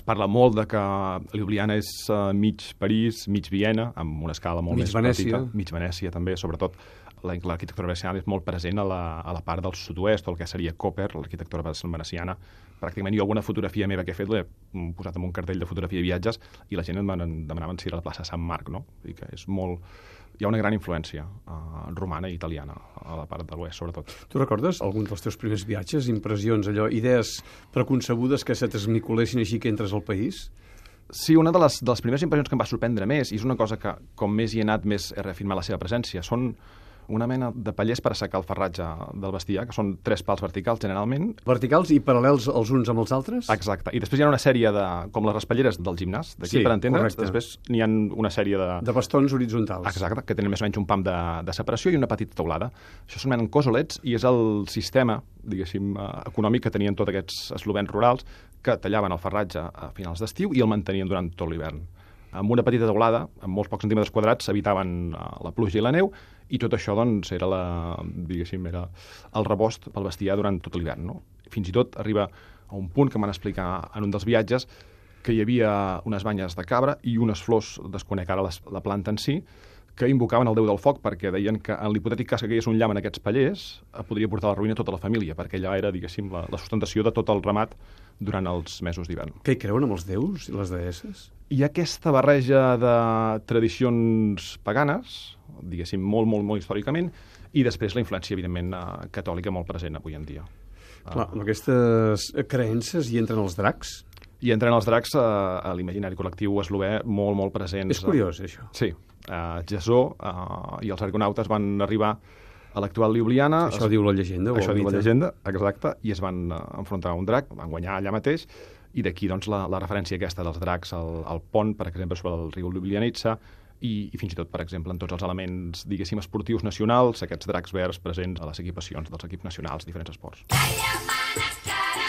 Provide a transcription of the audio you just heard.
parla molt de que Ljubljana és mig París, mig Viena, amb una escala molt més petita. Mig Venècia, també, sobretot. L'arquitectura veneciana és molt present a la part del sud-oest, o el que seria Koper, l'arquitectura veneciana. Pràcticament jo alguna fotografia meva que he fet l'he posat en un cartell de fotografia de viatges i la gent em demanaven si era la plaça Sant Marc, no? I que és molt... Hi ha una gran influència romana i italiana a la part de l'oest, sobretot. Tu recordes algun dels teus primers viatges, impressions, allò, idees preconcebudes que se t'esmicolessin així que entres al país? Sí, una de les primeres impressions que em va sorprendre més, i és una cosa que com més hi he anat més he reafirmat la seva presència, són una mena de pallers per assecar el farratge del bestiar, que són 3 pals verticals, generalment. Verticals i paral·lels els uns amb els altres? Exacte. I després hi ha una sèrie de... com les raspalleres del gimnàs, d'aquí, per entendre'ns. Després n'hi ha una sèrie de... De bastons horitzontals. Exacte, que tenen més o menys un pam de separació i una petita teulada. Això s'anomenen cosolets i és el sistema, diguéssim, econòmic que tenien tots aquests eslovens rurals que tallaven el farratge a finals d'estiu i el mantenien durant tot l'hivern. Amb una petita teulada, amb molts pocs centímetres quadrats, s'evitaven la pluja i la neu, i tot això, doncs, era el rebost pel bestiar durant tot l'hivern, no? Fins i tot arriba a un punt que m'han explicat en un dels viatges que hi havia unes banyes de cabra i unes flors, desconec ara la planta en si, que invocaven el déu del foc perquè deien que en l'hipotètic cas que hi hagués un llamp en aquests pallers podria portar a la ruïna tota la família, perquè allà era, diguéssim, la sustentació de tot el ramat durant els mesos d'hivern. Què hi creuen amb els déus i les deesses? Hi ha aquesta barreja de tradicions paganes, diguéssim, molt històricament, i després la influència, evidentment, catòlica molt present avui en dia. Clar, amb aquestes creences hi entren els dracs? Hi entren els dracs a l'imaginari col·lectiu eslové molt presents. És curiós, això. Sí. Jasó i els argonautes van arribar a l'actual Ljubljana. Això diu la llegenda. Això diu la llegenda, exacte, i es van enfrontar a un drac, van guanyar allà mateix, i d'aquí doncs, la referència aquesta dels dracs al pont, per exemple, sobre el riu Ljubljanitsa, i fins i tot, per exemple, en tots els elements, diguéssim, esportius nacionals, aquests dracs verds presents a les equipacions dels equips nacionals, diferents esports.